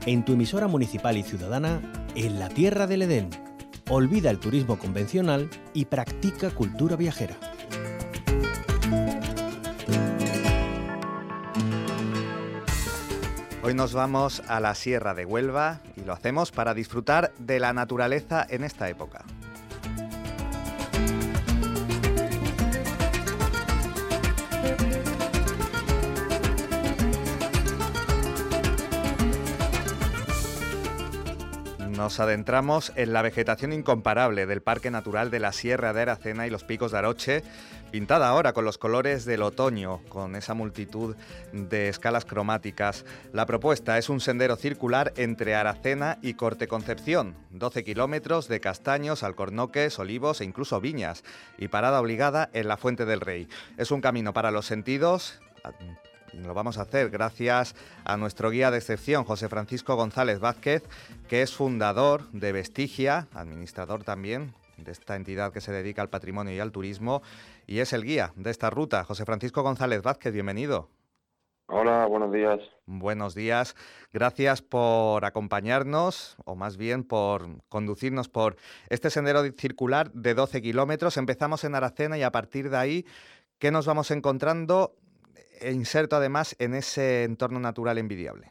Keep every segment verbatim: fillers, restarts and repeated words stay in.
en tu emisora municipal y ciudadana, en la Tierra del Edén. Olvida el turismo convencional y practica cultura viajera. Hoy nos vamos a la Sierra de Huelva y lo hacemos para disfrutar de la naturaleza en esta época. Nos adentramos en la vegetación incomparable del Parque Natural de la Sierra de Aracena y los Picos de Aroche, pintada ahora con los colores del otoño, con esa multitud de escalas cromáticas. La propuesta es un sendero circular entre Aracena y Corte Concepción, doce kilómetros de castaños, alcornoques, olivos e incluso viñas, y parada obligada en la Fuente del Rey. Es un camino para los sentidos. Lo vamos a hacer gracias a nuestro guía de excepción, José Francisco González Vázquez, que es fundador de Vestigia, administrador también de esta entidad que se dedica al patrimonio y al turismo, y es el guía de esta ruta. José Francisco González Vázquez, bienvenido. Hola, buenos días. Buenos días. Gracias por acompañarnos, o más bien por conducirnos por este sendero circular de doce kilómetros. Empezamos en Aracena y a partir de ahí, ¿qué nos vamos encontrando? E inserto además en ese entorno natural envidiable.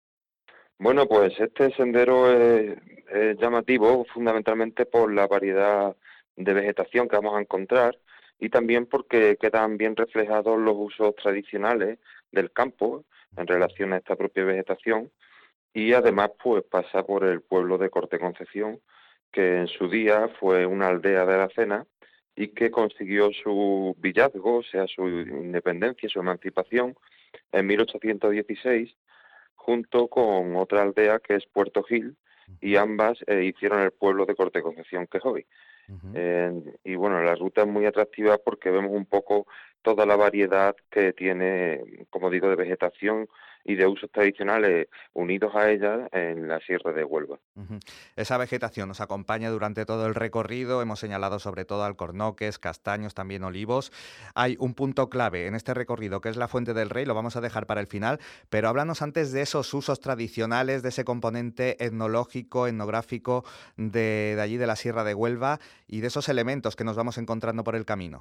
Bueno, pues este sendero es, es llamativo fundamentalmente por la variedad de vegetación que vamos a encontrar y también porque quedan bien reflejados los usos tradicionales del campo en relación a esta propia vegetación y además pues pasa por el pueblo de Corte Concepción, que en su día fue una aldea de Aracena y que consiguió su villazgo, o sea, su independencia, su emancipación, en mil ochocientos dieciséis, junto con otra aldea que es Puerto Gil, y ambas eh, hicieron el pueblo de Corte Concepción que es hoy. Uh-huh. Eh, y bueno, la ruta es muy atractiva porque vemos un poco toda la variedad que tiene, como digo, de vegetación y de usos tradicionales unidos a ella en la Sierra de Huelva. Uh-huh. Esa vegetación nos acompaña durante todo el recorrido, hemos señalado sobre todo alcornoques, castaños, también olivos. Hay un punto clave en este recorrido que es la Fuente del Rey, lo vamos a dejar para el final, pero háblanos antes de esos usos tradicionales, de ese componente etnológico, etnográfico de, de allí de la Sierra de Huelva y de esos elementos que nos vamos encontrando por el camino.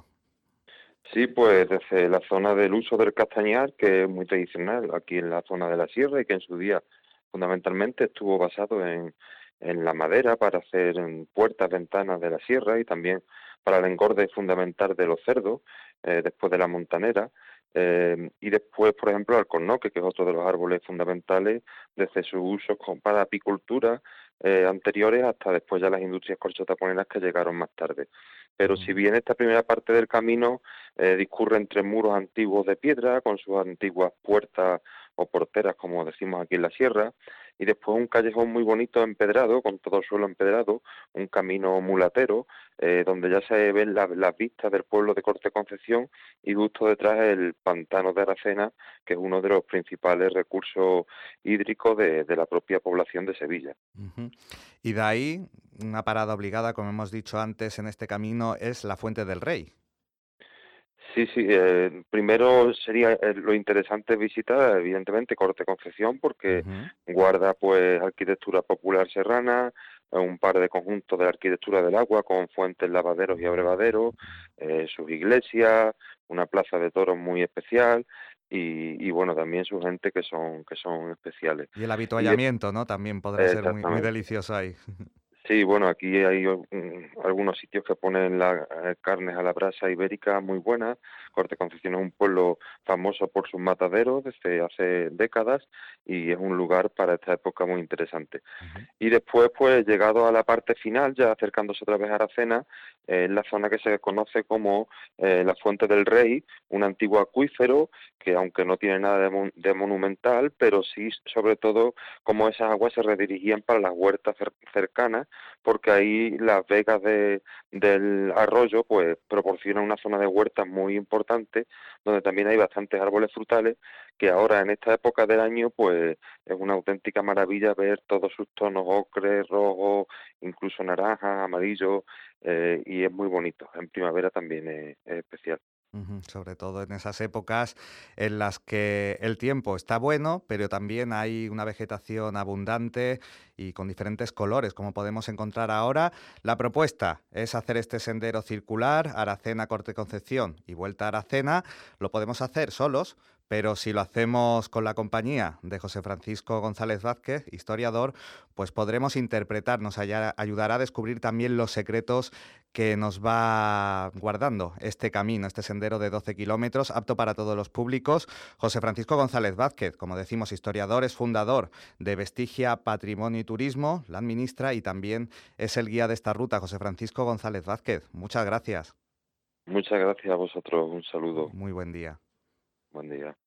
Sí, pues desde la zona del uso del castañar, que es muy tradicional aquí en la zona de la sierra y que en su día fundamentalmente estuvo basado en, en la madera para hacer puertas, ventanas de la sierra y también para el engorde fundamental de los cerdos, eh, después de la montanera. Eh, y después, por ejemplo, el alcornoque, que es otro de los árboles fundamentales desde sus usos para apicultura eh, anteriores hasta después ya las industrias corchotaponeras que llegaron más tarde. Pero si bien esta primera parte del camino eh, discurre entre muros antiguos de piedra, con sus antiguas puertas o porteras, como decimos aquí en la sierra, y después un callejón muy bonito empedrado, con todo el suelo empedrado, un camino mulatero, eh, donde ya se ven las la vistas del pueblo de Corte Concepción y justo detrás el pantano de Aracena, que es uno de los principales recursos hídricos de, de la propia población de Sevilla. Uh-huh. Y de ahí, una parada obligada, como hemos dicho antes, en este camino es la Fuente del Rey. Sí, sí. Eh, primero sería eh, lo interesante visitar, evidentemente, Corte Concepción, porque uh-huh. guarda pues arquitectura popular serrana, un par de conjuntos de la arquitectura del agua con fuentes, lavaderos y abrevaderos, eh, sus iglesias, una plaza de toros muy especial y, y bueno, también su gente que son que son especiales. Y el avituallamiento, y, ¿no? También podrá ser muy, muy delicioso ahí. Sí, bueno, aquí hay um, algunos sitios que ponen las eh, carnes a la brasa ibérica muy buenas. Corte Concepción es un pueblo famoso por sus mataderos desde hace décadas y es un lugar para esta época muy interesante. Uh-huh. Y después, pues, llegado a la parte final, ya acercándose otra vez a Aracena, eh, es la zona que se conoce como eh, la Fuente del Rey, un antiguo acuífero que, aunque no tiene nada de, mon- de monumental, pero sí, sobre todo, como esas aguas se redirigían para las huertas cer- cercanas, porque ahí las vegas de, del arroyo pues proporcionan una zona de huertas muy importante, donde también hay bastantes árboles frutales, que ahora en esta época del año pues es una auténtica maravilla ver todos sus tonos ocre, rojo, incluso naranja, amarillo, eh, y es muy bonito. En primavera también es, es especial. Ujú, sobre todo en esas épocas en las que el tiempo está bueno, pero también hay una vegetación abundante y con diferentes colores, como podemos encontrar ahora. La propuesta es hacer este sendero circular, Aracena-Corte Concepción y vuelta a Aracena. Lo podemos hacer solos, pero si lo hacemos con la compañía de José Francisco González Vázquez, historiador, pues podremos interpretar, nos haya- ayudará a descubrir también los secretos que nos va guardando este camino, este sendero de doce kilómetros, apto para todos los públicos. José Francisco González Vázquez, como decimos, historiador, es fundador de Vestigia Patrimonio y Turismo, la administra y también es el guía de esta ruta. José Francisco González Vázquez, muchas gracias. Muchas gracias a vosotros. Un saludo. Muy buen día. Buen día.